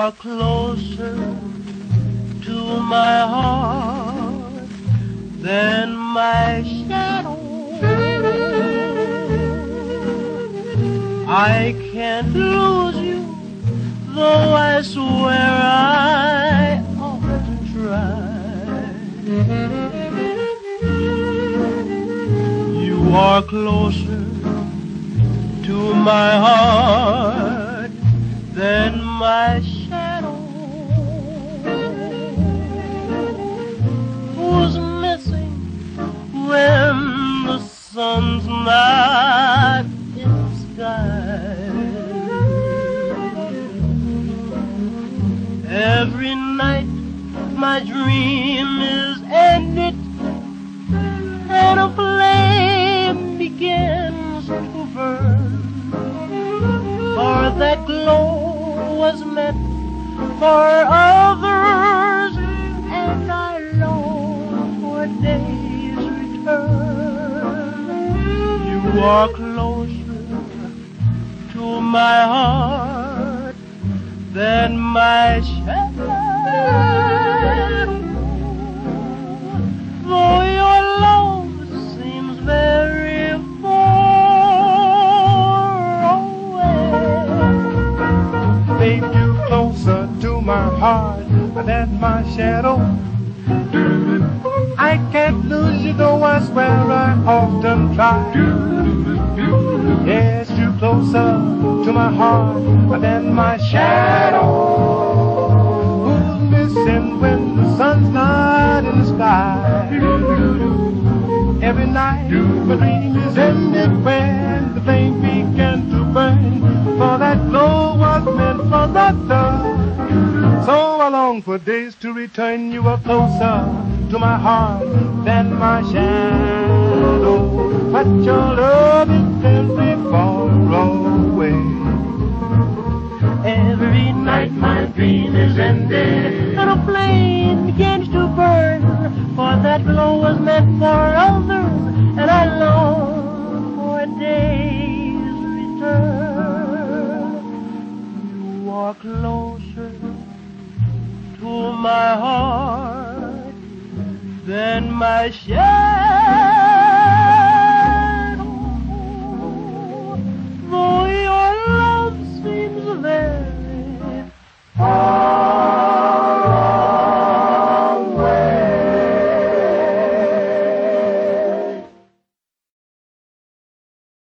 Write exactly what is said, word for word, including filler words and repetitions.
are closer to my heart than my shadow. I can't lose you, though I swear I ought to try. You are closer to my heart than my shadow, who's missing when the sun's not in the sky. Every night my dream is ended and a flame begins to burn, for that glow was meant for others, and I long for day's return. You are closer to my heart than my shadow, though your love seems very far away. Babe, you closer to my heart than my shadow. I can't lose you, though I swear I often try. Yes, you closer to my heart than my shadow, who's missing when the sun's not in the sky. Every night my dream is ended when the flame began to burn, for that glow was meant for that love. So I long for days to return. You are closer to my heart than my shadow, but your love is very far away. Every night my dream is ended and a flame begins to burn, for that glow was meant for others, and I long for a day's return. You are closer to my heart than my shadow.